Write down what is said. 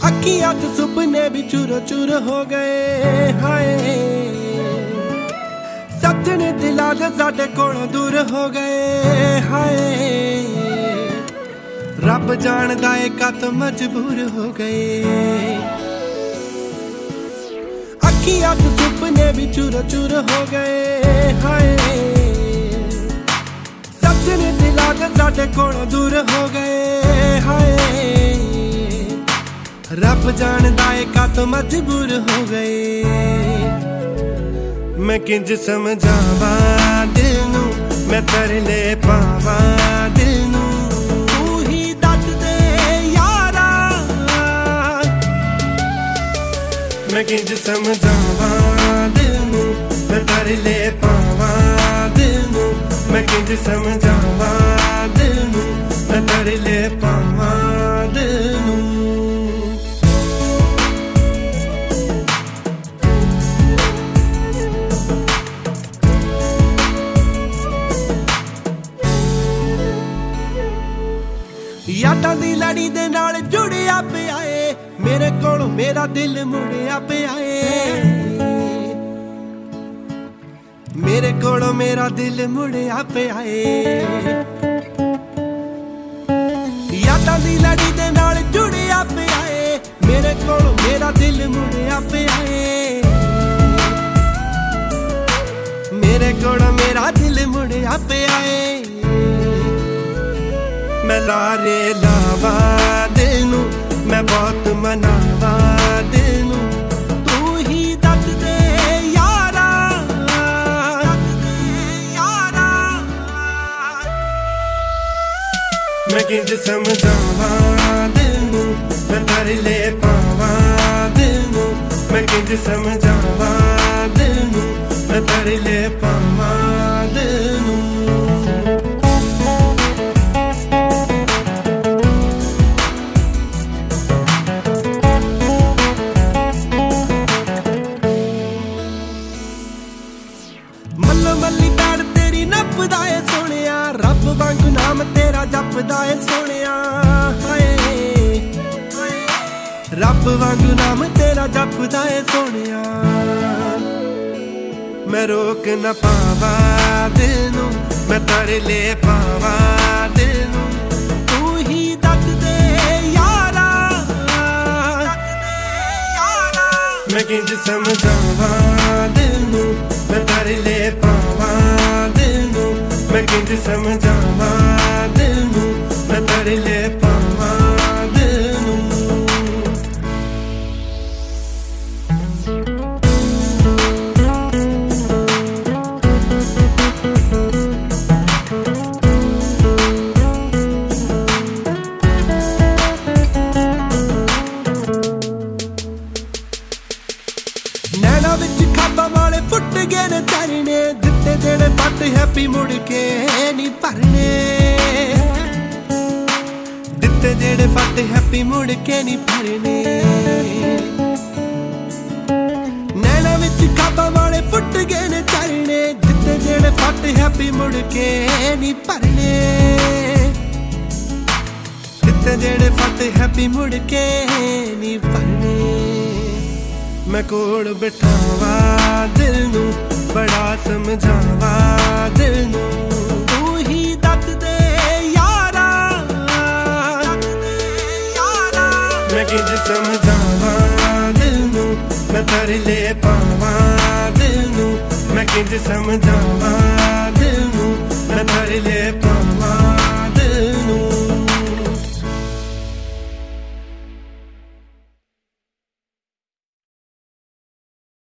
अखियां च सुपने भी चूरो चूर हो गए हाय। सजने दिला दे साडे कोलों दूर हो गए हाय। रब जानदा है कद मजबूर हो गए। अखियां च सुपने भी चूरो चूर हो गए हाय। सजने दिला दे साडे कोलों दूर हो गए हाय। रब जानदा है कद मजबूर हो गए। मैं किंज समझावा दिल नू, मैं तरले पावा दिल नू, तू ही दस दे यारा। मैं किंज समझावा दिल नू, मैं तरले पावा दिल नू, मैं किंज समझावा दिल नू, मैं तरले पावा दिल नू। यादां दी लड़ी दे नाल जुड़िया पिया ए, मेरे कोलों मेरा दिल मुड़िया पिया ए। मेरे कोलों मेरा दिल मुड़िया पिया ए। यादां दी लड़ी दे नाल जुड़िया पिया ए, मेरे कोलों मेरा दिल मुड़िया पिया ए। मेरे कोलों मेरा दिल मुड़िया पिया ए। मैं लारे लावा दिल नू, मैं बहुत मनावा दिल नू, तू ही दस दे यारा। मैं किंज समझावा दिल नू, मैं तरले पावा दिल नू, मैं किंज समझावा दिल नू, मैं तरले पावा दिल नू। मल्ली पैड़ तेरी नपदा है सोनिया, रब वांगू नाम तेरा जपदा है सोनिया हाय। रब वांगू नाम तेरा जपदा है सोनिया। मैं रोक न पावा दिल नू, मैं तरले पावा दिल नू, तू ही दस दे यारा। मैं किंज समझावा दिल नू, मैं तरले पावा दिल नू, मैं किंज समझावा दिल नू, मैं तरले पावा दिल नू। नैना विच खाबा वाले फुट गए ने तरने, दिते जेड़े फट हैप्पी मुड़ के नहीं भरने। दिते जेड़े फट हैप्पी मुड़ के नहीं भरने। नैना विच खाबा वाले फुट गए ने तरने, दिते जेड़े फट हैप्पी मुड़ के नहीं भरने। दिते जेड़े फट हैप्पी मुड़ के नहीं भरने। मैं कोल बिठावा दिल नू, बड़ा समझावा दिल नू, तू ही दस दे यारा। मैं किंज समझावा दिल नू, मैं तरले पावा दिल नू, मैं किंज समझावा दिल नू, मैं तरले